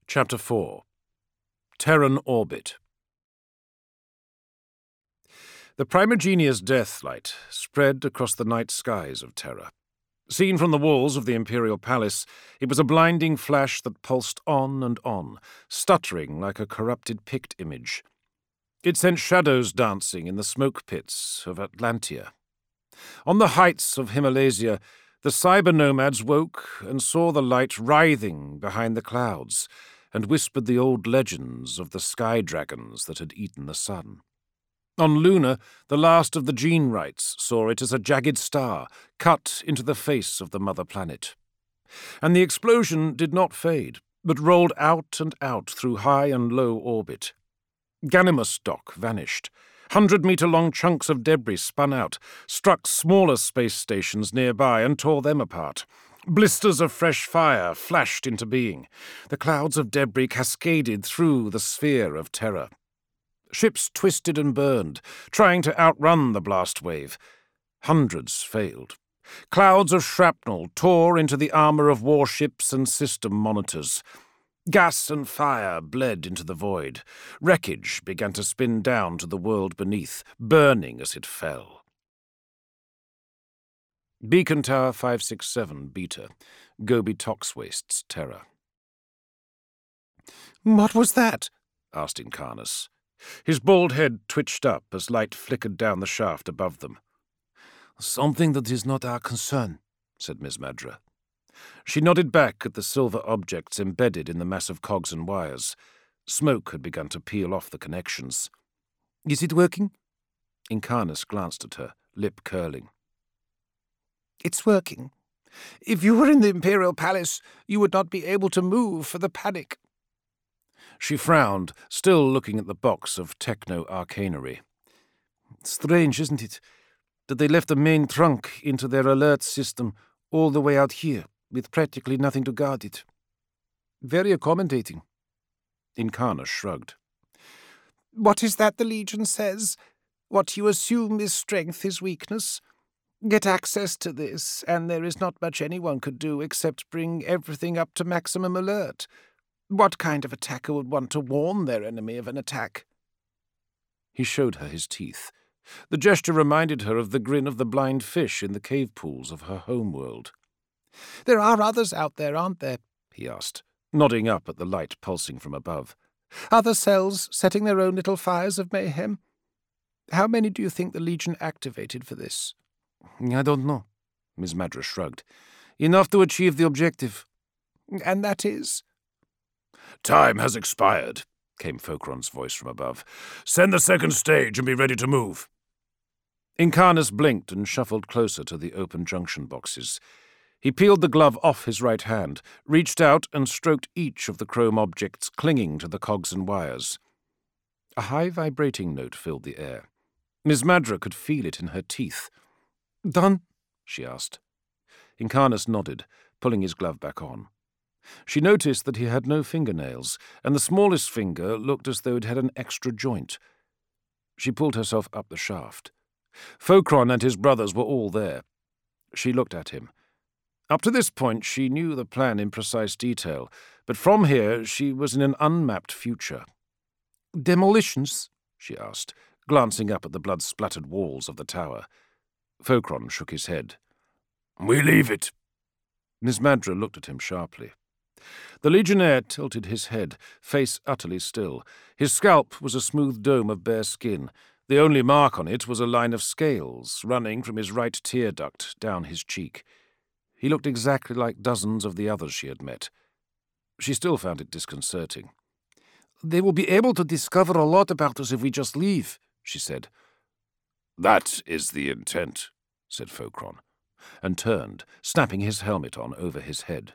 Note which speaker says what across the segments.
Speaker 1: Chapter 4. Terran Orbit. The Primigenia's death light spread across the night skies of Terra. Seen from the walls of the Imperial Palace, it was a blinding flash that pulsed on, stuttering like a corrupted Pict image. It sent shadows dancing in the smoke pits of Atlantia. On the heights of Himalasia, the cyber nomads woke and saw the light writhing behind the clouds, and whispered the old legends of the sky dragons that had eaten the sun. On Luna, the last of the gene rights saw it as a jagged star cut into the face of the mother planet. And the explosion did not fade, but rolled out and out through high and low orbit. Ganymus Dock vanished. 100-meter-long chunks of debris spun out, struck smaller space stations nearby and tore them apart. Blisters of fresh fire flashed into being. The clouds of debris cascaded through the sphere of terror. Ships twisted and burned, trying to outrun the blast wave. Hundreds failed. Clouds of shrapnel tore into the armor of warships and system monitors. Gas and fire bled into the void. Wreckage began to spin down to the world beneath, burning as it fell. Beacon Tower 567, Beta, Gobi Tox Wastes, Terra.
Speaker 2: "What was that?"
Speaker 1: asked Incarnus. His bald head twitched up as light flickered down the shaft above them.
Speaker 2: "Something that is not our concern,"
Speaker 1: said Miss Madra. She nodded back at the silver objects embedded in the massive cogs and wires. Smoke had begun to peel off the connections.
Speaker 2: "Is it working?"
Speaker 1: Incarnus glanced at her, lip curling.
Speaker 2: "It's working. If you were in the Imperial Palace, you would not be able to move for the panic."
Speaker 1: She frowned, still looking at the box of techno-arcanery.
Speaker 2: "Strange, isn't it, that they left the main trunk into their alert system all the way out here, with practically nothing to guard it. Very accommodating."
Speaker 1: Incarnus shrugged.
Speaker 2: "What is that the Legion says? What you assume is strength is weakness. Get access to this, and there is not much anyone could do except bring everything up to maximum alert. What kind of attacker would want to warn their enemy of an attack?"
Speaker 1: He showed her his teeth. The gesture reminded her of the grin of the blind fish in the cave pools of her homeworld.
Speaker 2: "There are others out there, aren't there?"
Speaker 1: he asked, nodding up at the light pulsing from above.
Speaker 2: "Other cells setting their own little fires of mayhem? How many do you think the Legion activated for this?"
Speaker 1: "I don't know," Miss Madra shrugged. "Enough to achieve the objective."
Speaker 2: "And that is?"
Speaker 1: "Time has expired," came Fokron's voice from above. "Send the second stage and be ready to move." Incarnus blinked and shuffled closer to the open junction boxes. He peeled the glove off his right hand, reached out and stroked each of the chrome objects clinging to the cogs and wires. A high vibrating note filled the air. Miss Madra could feel it in her teeth.
Speaker 2: "Done?"
Speaker 1: she asked. Incarnus nodded, pulling his glove back on. She noticed that he had no fingernails, and the smallest finger looked as though it had an extra joint. She pulled herself up the shaft. Fokron and his brothers were all there. She looked at him. Up to this point she knew the plan in precise detail, but from here she was in an unmapped future.
Speaker 2: "Demolitions?"
Speaker 1: she asked, glancing up at the blood-splattered walls of the tower. Fokron shook his head. "We leave it." Miss Madra looked at him sharply. The Legionnaire tilted his head, face utterly still. His scalp was a smooth dome of bare skin. The only mark on it was a line of scales running from his right tear duct down his cheek. He looked exactly like dozens of the others she had met. She still found it disconcerting.
Speaker 2: "They will be able to discover a lot about us if we just leave," she said.
Speaker 1: "That is the intent," said Fokron, and turned, snapping his helmet on over his head.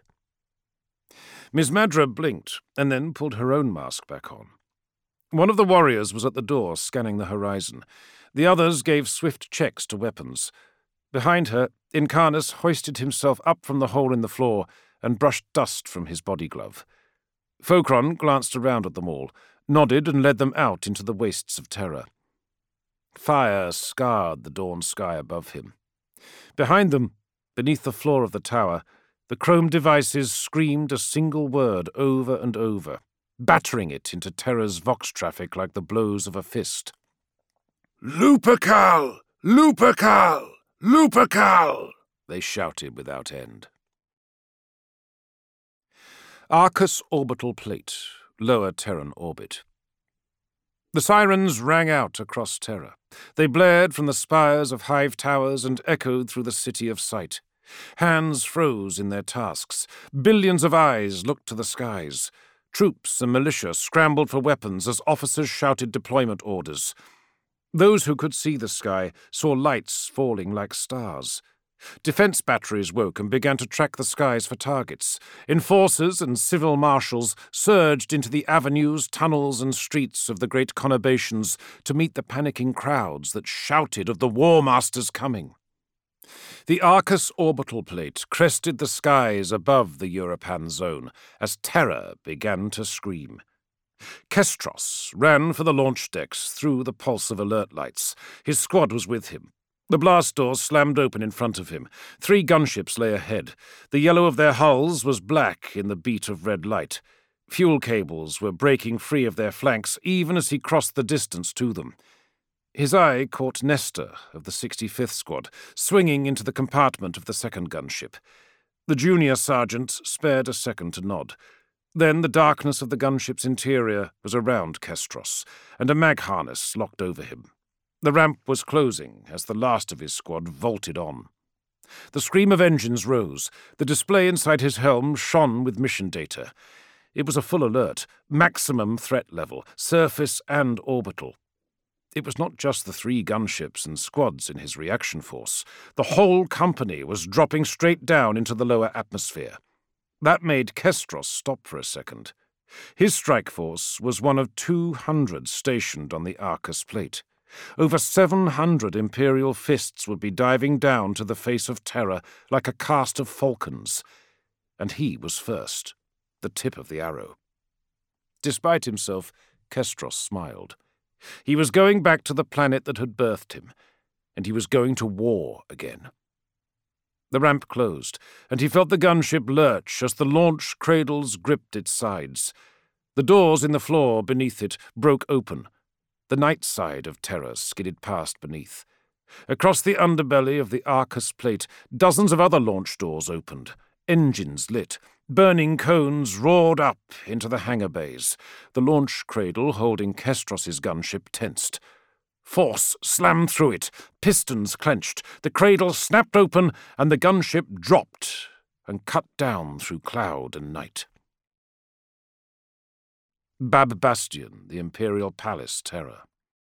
Speaker 1: Miss Madra blinked, and then pulled her own mask back on. One of the warriors was at the door, scanning the horizon. The others gave swift checks to weapons. Behind her, Incarnus hoisted himself up from the hole in the floor and brushed dust from his body glove. Fokron glanced around at them all, nodded and led them out into the wastes of terror. Fire scarred the dawn sky above him. Behind them, beneath the floor of the tower, The chrome devices screamed a single word over and over, battering it into Terra's vox traffic like the blows of a fist.
Speaker 3: "Lupercal! Lupercal! Lupercal!"
Speaker 1: they shouted without end. Arcus orbital plate, lower Terran orbit. The sirens rang out across Terra. They blared from the spires of hive towers and echoed through the city of sight. Hands froze in their tasks. Billions of eyes looked to the skies. Troops and militia scrambled for weapons as officers shouted deployment orders. Those who could see the sky saw lights falling like stars. Defense batteries woke and began to track the skies for targets. Enforcers and civil marshals surged into the avenues, tunnels, and streets of the great conurbations to meet the panicking crowds that shouted of the War Master's coming. The Arcus orbital plate crested the skies above the Europan zone as Terra began to scream. Kestros ran for the launch decks through the pulse of alert lights. His squad was with him. The blast doors slammed open in front of him. 3 gunships lay ahead. The yellow of their hulls was black in the beat of red light. Fuel cables were breaking free of their flanks even as he crossed the distance to them. His eye caught Nestor of the 65th Squad, swinging into the compartment of the second gunship. The junior sergeant spared a second to nod. Then the darkness of the gunship's interior was around Kestros, and a mag harness locked over him. The ramp was closing as the last of his squad vaulted on. The scream of engines rose. The display inside his helm shone with mission data. It was a full alert, maximum threat level, surface and orbital. It was not just the 3 gunships and squads in his reaction force. The whole company was dropping straight down into the lower atmosphere. That made Kestros stop for a second. His strike force was one of 200 stationed on the Arcus plate. Over 700 Imperial fists would be diving down to the face of Terra like a cast of falcons. And he was first, the tip of the arrow. Despite himself, Kestros smiled. He was going back to the planet that had birthed him, and he was going to war again. The ramp closed, and he felt the gunship lurch as the launch cradles gripped its sides. The doors in the floor beneath it broke open. The night side of Terra skidded past beneath. Across the underbelly of the Arcus plate, dozens of other launch doors opened. Engines lit. Burning cones roared up into the hangar bays. The launch cradle holding Kestros's gunship tensed. Force slammed through it. Pistons clenched. The cradle snapped open, and the gunship dropped and cut down through cloud and night. Bab Bastion, the Imperial Palace, Terra.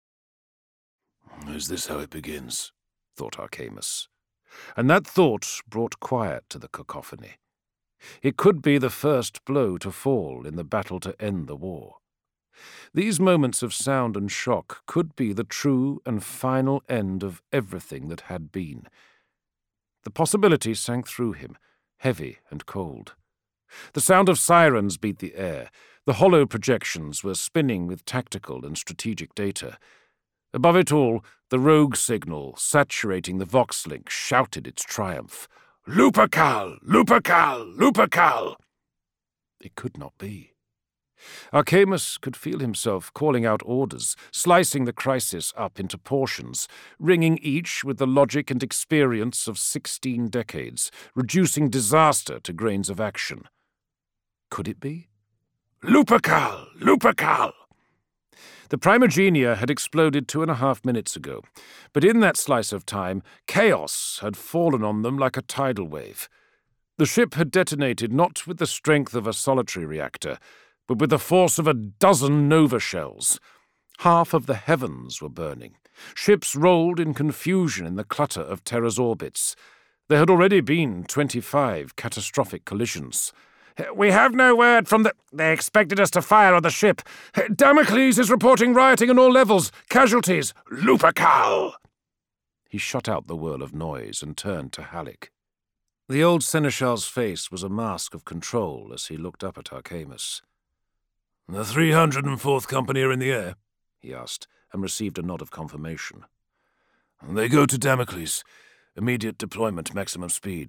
Speaker 3: "Is this how it begins?"
Speaker 1: thought Arcamus. And that thought brought quiet to the cacophony. It could be the first blow to fall in the battle to end the war. These moments of sound and shock could be the true and final end of everything that had been. The possibility sank through him, heavy and cold. The sound of sirens beat the air. The hollow projections were spinning with tactical and strategic data. Above it all, the rogue signal, saturating the Vox link, shouted its triumph. "Lupercal! Lupercal! Lupercal!" It could not be. Arcamus could feel himself calling out orders, slicing the crisis up into portions, ringing each with the logic and experience of 16 decades, reducing disaster to grains of action. Could it be? "Lupercal! Lupercal!" The Primogenia had exploded 2.5 minutes ago, but in that slice of time, chaos had fallen on them like a tidal wave. The ship had detonated not with the strength of a solitary reactor, but with the force of a dozen Nova shells. Half of the heavens were burning. Ships rolled in confusion in the clutter of Terra's orbits. There had already been 25 catastrophic collisions. "We have no word from the... They expected us to fire on the ship. Damocles is reporting rioting on all levels. Casualties. Lupercal!" He shut out the whirl of noise and turned to Halleck. The old seneschal's face was a mask of control as he looked up at Arcamus.
Speaker 3: "The 304th Company are in the air?"
Speaker 1: he asked, and received a nod of confirmation.
Speaker 3: "They go to Damocles. Immediate deployment, maximum speed.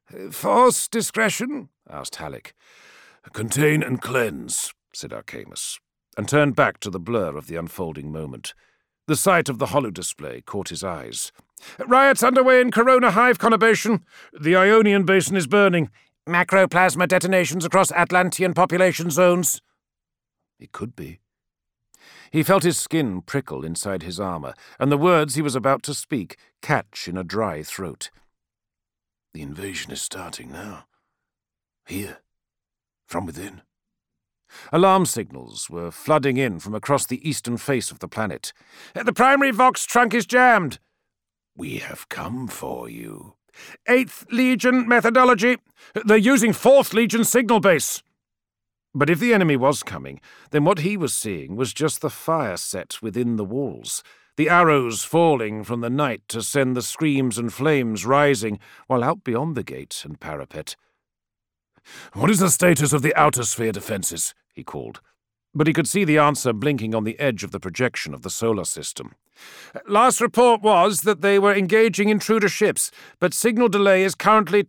Speaker 1: Force discretion? asked Halleck.
Speaker 3: Contain and cleanse,
Speaker 1: said Arcamus, and turned back to the blur of the unfolding moment. The sight of the holodisplay caught his eyes. Riots underway in Corona Hive conurbation. The Ionian Basin is burning. Macroplasma detonations across Atlantean population zones. It could be. He felt his skin prickle inside his armor, and the words he was about to speak catch in a dry throat.
Speaker 3: The invasion is starting now. Here. From within.
Speaker 1: Alarm signals were flooding in from across the eastern face of the planet. The primary Vox trunk is jammed.
Speaker 3: We have come for you.
Speaker 1: 8th Legion methodology. They're using 4th Legion signal base. But if the enemy was coming, then what he was seeing was just the fire set within the walls, the arrows falling from the night to send the screams and flames rising, while out beyond the gate and parapet.
Speaker 3: What is the status of the outer sphere defenses?
Speaker 1: He called. But he could see the answer blinking on the edge of the projection of the solar system. Last report was that they were engaging intruder ships, but signal delay is currently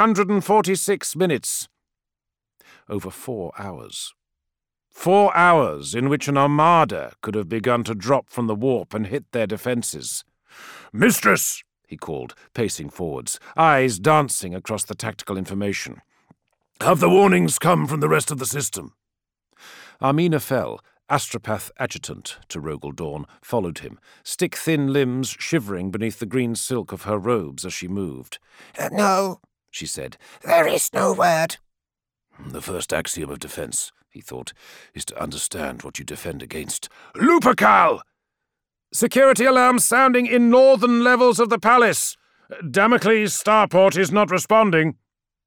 Speaker 1: 246 minutes. Over 4 hours. 4 hours in which an armada could have begun to drop from the warp and hit their defenses.
Speaker 3: Mistress!
Speaker 1: He called, pacing forwards, eyes dancing across the tactical information.
Speaker 3: Have the warnings come from the rest of the system?
Speaker 1: Armina Fell, astropath adjutant to Rogel Dawn, followed him, stick-thin limbs shivering beneath the green silk of her robes as she moved.
Speaker 2: No, she said. There is no word.
Speaker 3: The first axiom of defense, he thought, is to understand what you defend against.
Speaker 1: Lupercal! Security alarms sounding in northern levels of the palace. Damocles starport is not responding.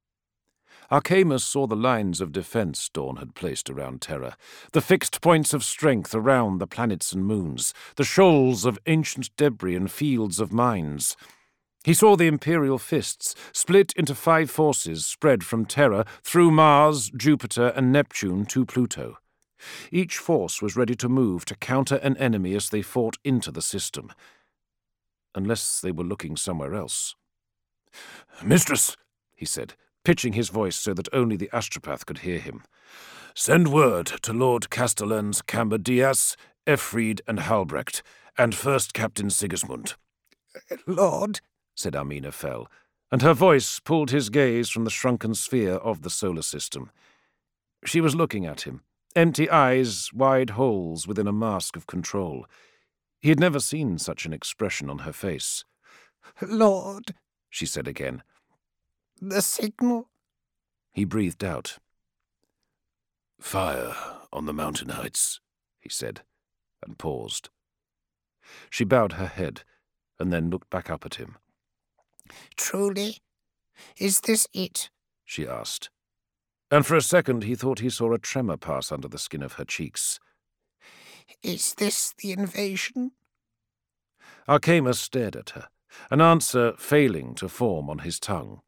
Speaker 1: Arcamus saw the lines of defense Dawn had placed around Terra, the fixed points of strength around the planets and moons, the shoals of ancient debris and fields of mines. He saw the Imperial fists split into 5 forces spread from Terra through Mars, Jupiter, and Neptune to Pluto. Each force was ready to move to counter an enemy as they fought into the system. Unless they were looking somewhere else.
Speaker 3: Mistress,
Speaker 1: he said, pitching his voice so that only the astropath could hear him.
Speaker 3: Send word to Lord Castellans Camber Diaz, Efried, and Halbrecht, and First Captain Sigismund.
Speaker 2: Lord,
Speaker 1: said Armina Fell, and her voice pulled his gaze from the shrunken sphere of the solar system. She was looking at him, empty eyes, wide holes within a mask of control. He had never seen such an expression on her face.
Speaker 2: Lord,
Speaker 1: she said again.
Speaker 2: The signal?
Speaker 1: He breathed out.
Speaker 3: Fire on the mountain heights, he said, and paused.
Speaker 1: She bowed her head, and then looked back up at him.
Speaker 2: Truly? Is this it?
Speaker 1: She asked. And for a second he thought he saw a tremor pass under the skin of her cheeks.
Speaker 2: Is this the invasion?
Speaker 1: Arcamus stared at her, an answer failing to form on his tongue.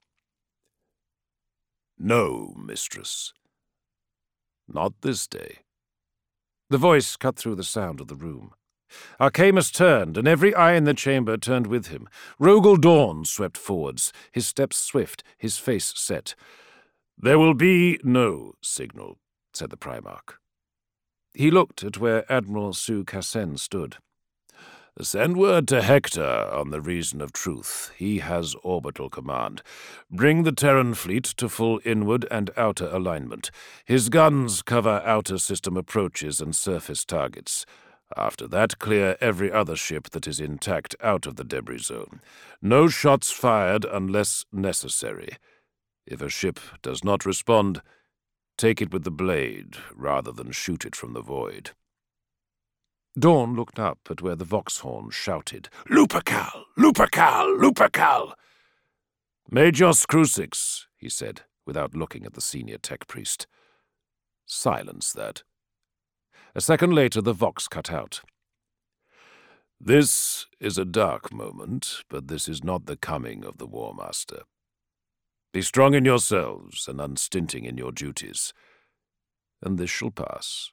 Speaker 3: No, mistress. Not this day.
Speaker 1: The voice cut through the sound of the room. Arcamus turned, and every eye in the chamber turned with him. Rogel Dawn swept forwards, his steps swift, his face set.
Speaker 3: There will be no signal, said the Primarch.
Speaker 1: He looked at where Admiral Sue Cassen stood.
Speaker 3: Send word to Hector on the reason of truth. He has orbital command. Bring the Terran fleet to full inward and outer alignment. His guns cover outer system approaches and surface targets. After that, clear every other ship that is intact out of the debris zone. No shots fired unless necessary. If a ship does not respond, take it with the blade rather than shoot it from the void.
Speaker 1: Dawn looked up at where the Voxhorn shouted,
Speaker 3: Lupercal! Lupercal! Lupercal!
Speaker 1: Majos Crucix, he said, without looking at the senior tech priest.
Speaker 3: Silence that.
Speaker 1: A second later, the Vox cut out.
Speaker 3: This is a dark moment, but this is not the coming of the War Master. Be strong in yourselves and unstinting in your duties, and this shall pass.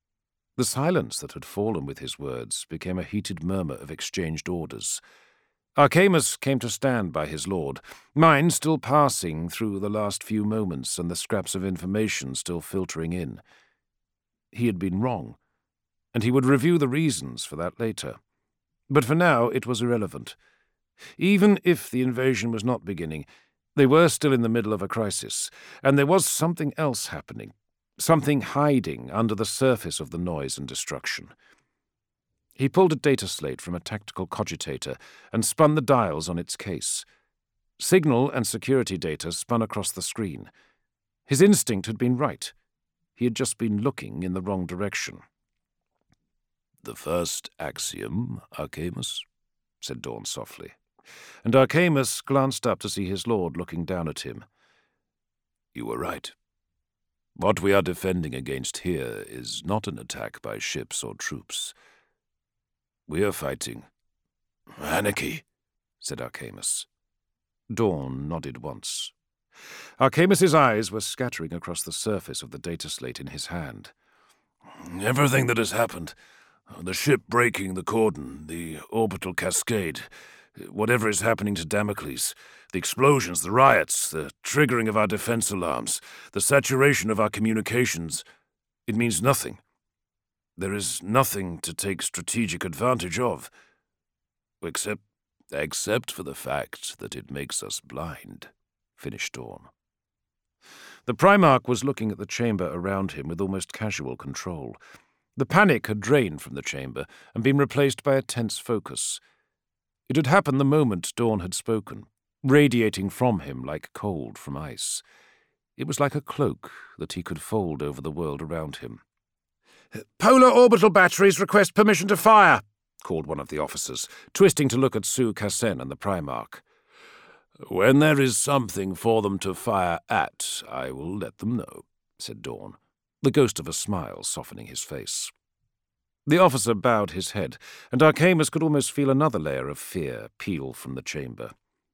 Speaker 1: The silence that had fallen with his words became a heated murmur of exchanged orders. Archamus came to stand by his lord, mind still passing through the last few moments and the scraps of information still filtering in. He had been wrong, and he would review the reasons for that later. But for now it was irrelevant. Even if the invasion was not beginning, they were still in the middle of a crisis, and there was something else happening, something hiding under the surface of the noise and destruction. He pulled a data slate from a tactical cogitator and spun the dials on its case. Signal and security data spun across the screen. His instinct had been right. He had just been looking in the wrong direction.
Speaker 3: "The first axiom, Archamus," said Dawn softly,
Speaker 1: and Archamus glanced up to see his lord looking down at him.
Speaker 3: "You were right. What we are defending against here is not an attack by ships or troops. We are fighting anarchy," said Archamus.
Speaker 1: Dawn nodded once. Archamus's eyes were scattering across the surface of the data slate in his hand.
Speaker 3: "Everything that has happened, the ship breaking the cordon, the orbital cascade, whatever is happening to Damocles, the explosions, the riots, the triggering of our defense alarms, the saturation of our communications, it means nothing. There is nothing to take strategic advantage of, except for the fact that it makes us blind," finished Dawn.
Speaker 1: The Primarch was looking at the chamber around him with almost casual control. The panic had drained from the chamber and been replaced by a tense focus. It had happened the moment Dawn had spoken, radiating from him like cold from ice. It was like a cloak that he could fold over the world around him. "Polar orbital batteries request permission to fire," called one of the officers, twisting to look at Su Kassen and the Primarch.
Speaker 3: "When there is something for them to fire at, I will let them know," said Dawn,
Speaker 1: the ghost of a smile softening his face. The officer bowed his head, and Archamus could almost feel another layer of fear peel from the chamber.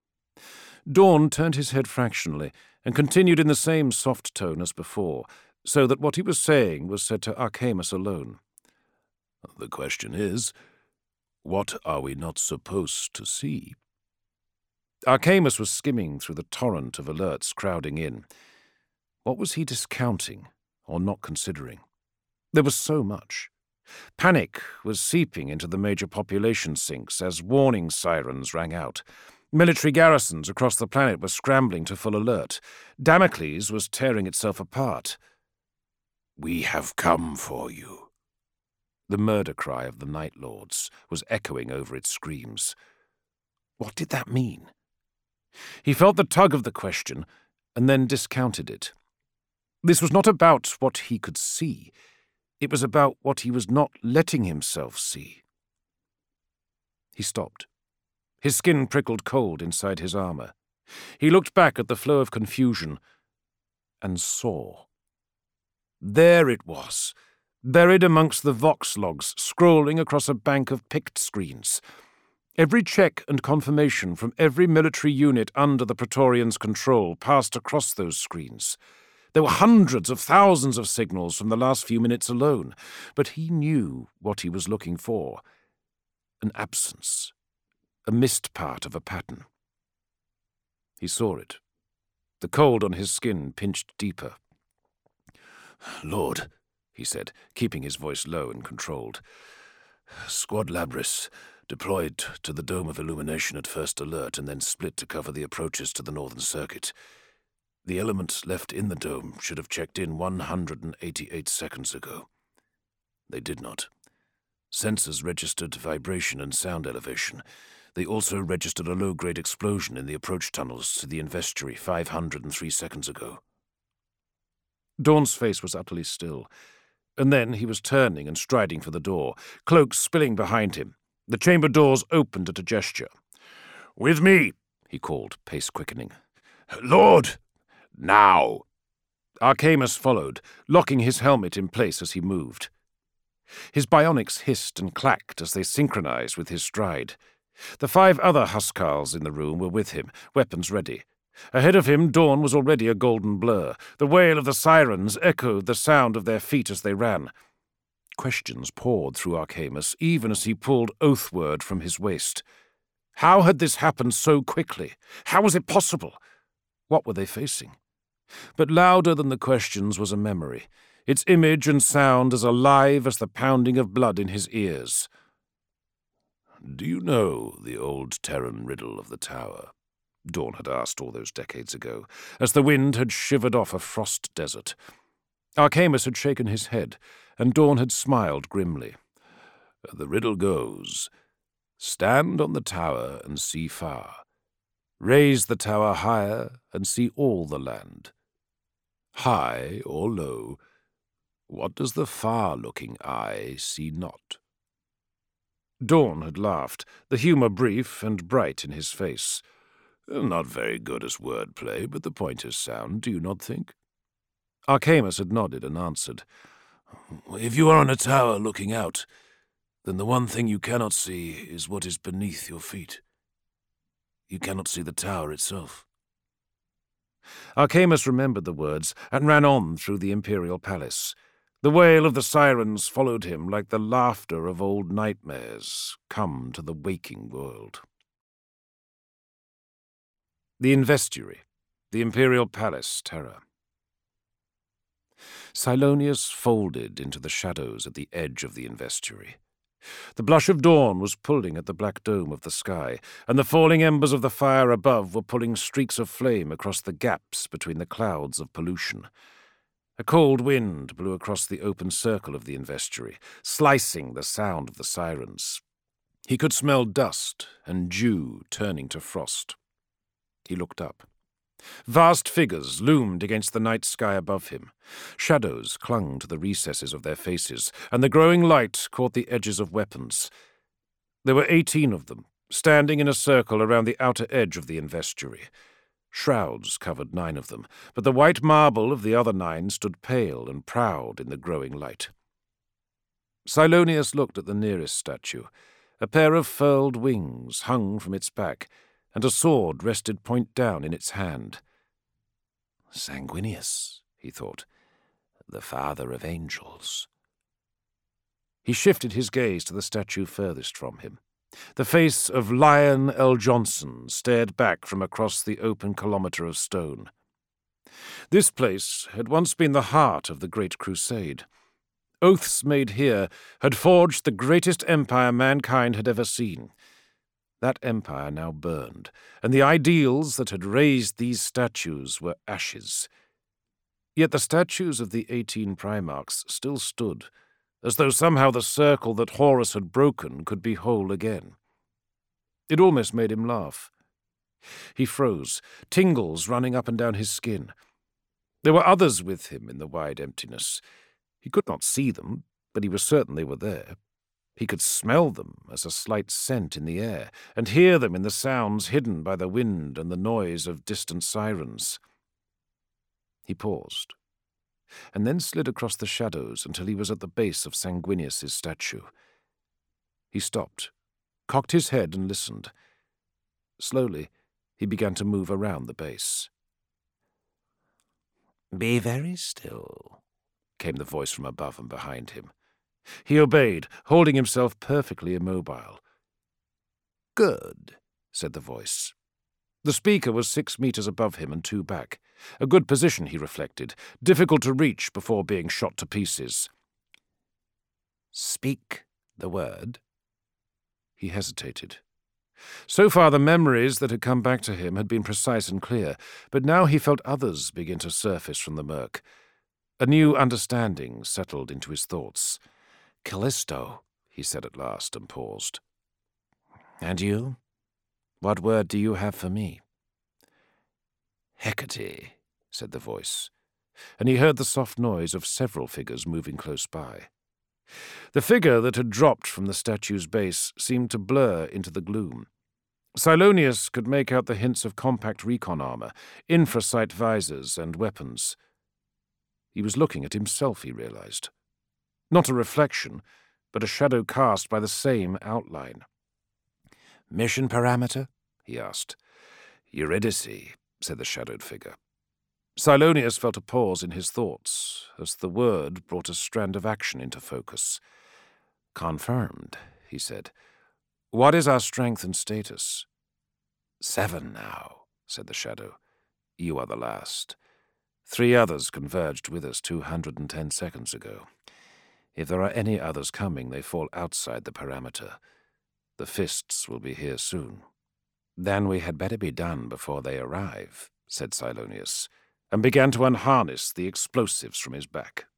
Speaker 1: Dawn turned his head fractionally and continued in the same soft tone as before, so that what he was saying was said to Archamus alone.
Speaker 3: "The question is, what are we not supposed to see?"
Speaker 1: Archamus was skimming through the torrent of alerts crowding in. What was he discounting or not considering? There was so much. Panic was seeping into the major population sinks as warning sirens rang out. Military garrisons across the planet were scrambling to full alert. Damocles was tearing itself apart.
Speaker 3: "We have come for you."
Speaker 1: The murder cry of the Night Lords was echoing over its screams. What did that mean? He felt the tug of the question, and then discounted it. This was not about what he could see. It was about what he was not letting himself see. He stopped. His skin prickled cold inside his armor. He looked back at the flow of confusion and saw. There it was, buried amongst the Vox logs, scrolling across a bank of pict screens. Every check and confirmation from every military unit under the Praetorians' control passed across those screens. There were hundreds of thousands of signals from the last few minutes alone, but he knew what he was looking for. An absence, a missed part of a pattern. He saw it. The cold on his skin pinched deeper.
Speaker 3: "Lord," he said, keeping his voice low and controlled. "Squad Labris deployed to the Dome of Illumination at first alert and then split to cover the approaches to the Northern Circuit. The element left in the dome should have checked in 188 seconds ago. They did not. Sensors registered vibration and sound elevation. They also registered a low-grade explosion in the approach tunnels to the Investuary 503 seconds ago."
Speaker 1: Dawn's face was utterly still, and then he was turning and striding for the door, cloaks spilling behind him. The chamber doors opened at a gesture.
Speaker 3: "With me," he called, pace quickening. "Lord, now!"
Speaker 1: Archamus followed, locking his helmet in place as he moved. His bionics hissed and clacked as they synchronized with his stride. The 5 other Huskarls in the room were with him, weapons ready. Ahead of him, Dawn was already a golden blur. The wail of the sirens echoed the sound of their feet as they ran. Questions poured through Archamus, even as he pulled Oathword from his waist. How had this happened so quickly? How was it possible? What were they facing? But louder than the questions was a memory, its image and sound as alive as the pounding of blood in his ears.
Speaker 3: "Do you know the old Terran riddle of the tower?"
Speaker 1: Dawn had asked all those decades ago, as the wind had shivered off a frost desert. Archamus had shaken his head, and Dawn had smiled grimly.
Speaker 3: "The riddle goes, stand on the tower and see far. Raise the tower higher and see all the land. High or low, what does the far-looking eye see not?"
Speaker 1: Dawn had laughed, the humour brief and bright in his face.
Speaker 3: "Not very good as wordplay, but the point is sound, do you not think?"
Speaker 1: Archamus had nodded and answered.
Speaker 3: "If you are on a tower looking out, then the one thing you cannot see is what is beneath your feet. You cannot see the tower itself."
Speaker 1: Archamus remembered the words and ran on through the Imperial Palace. The wail of the sirens followed him like the laughter of old nightmares come to the waking world. The Investuary, the Imperial Palace, Terra. Silonius folded into the shadows at the edge of the Investuary. The blush of dawn was pulling at the black dome of the sky, and the falling embers of the fire above were pulling streaks of flame across the gaps between the clouds of pollution. A cold wind blew across the open circle of the Investuary, slicing the sound of the sirens. He could smell dust and dew turning to frost. He looked up. Vast figures loomed against the night sky above him. Shadows clung to the recesses of their faces, and the growing light caught the edges of weapons. There were 18 of them, standing in a circle around the outer edge of the Investuary. Shrouds covered 9 of them, but the white marble of the other 9 stood pale and proud in the growing light. Silonius looked at the nearest statue. A pair of furled wings hung from its back, and a sword rested point down in its hand.
Speaker 2: Sanguinius, he thought, the father of angels.
Speaker 1: He shifted his gaze to the statue furthest from him. The face of Lion L. Johnson stared back from across the open kilometre of stone. This place had once been the heart of the Great Crusade. Oaths made here had forged the greatest empire mankind had ever seen. That empire now burned, and the ideals that had raised these statues were ashes. Yet the statues of the 18 Primarchs still stood, as though somehow the circle that Horus had broken could be whole again. It almost made him laugh. He froze, tingles running up and down his skin. There were others with him in the wide emptiness. He could not see them, but he was certain they were there. He could smell them as a slight scent in the air, and hear them in the sounds hidden by the wind and the noise of distant sirens. He paused, and then slid across the shadows until he was at the base of Sanguinius's statue. He stopped, cocked his head and listened. Slowly, he began to move around the base.
Speaker 2: "Be very still,"
Speaker 1: came the voice from above and behind him. He obeyed, holding himself perfectly immobile.
Speaker 2: "Good,"
Speaker 1: said the voice. The speaker was 6 meters above him and 2 back. A good position, he reflected, difficult to reach before being shot to pieces.
Speaker 2: "Speak the word."
Speaker 1: He hesitated. So far the memories that had come back to him had been precise and clear, but now he felt others begin to surface from the murk. A new understanding settled into his thoughts.
Speaker 2: "Callisto,"
Speaker 1: he said at last, and paused.
Speaker 2: "And you? What word do you have for me?"
Speaker 1: "Hecate," said the voice, and he heard the soft noise of several figures moving close by. The figure that had dropped from the statue's base seemed to blur into the gloom. Silonius could make out the hints of compact recon armor, infrasight visors, and weapons. He was looking at himself, he realized. Not a reflection, but a shadow cast by the same outline.
Speaker 2: "Mission parameter?"
Speaker 1: he asked.
Speaker 2: "Eurydice," said the shadowed figure.
Speaker 1: Silonius felt a pause in his thoughts as the word brought a strand of action into focus.
Speaker 2: "Confirmed," he said.
Speaker 1: What is our strength and status?
Speaker 3: 7 now, said the shadow. You are the last. 3 others converged with us 210 seconds ago. If there are any others coming, they fall outside the parameter. The fists will be here soon.
Speaker 1: Then we had better be done before they arrive, said Silonius, and began to unharness the explosives from his back.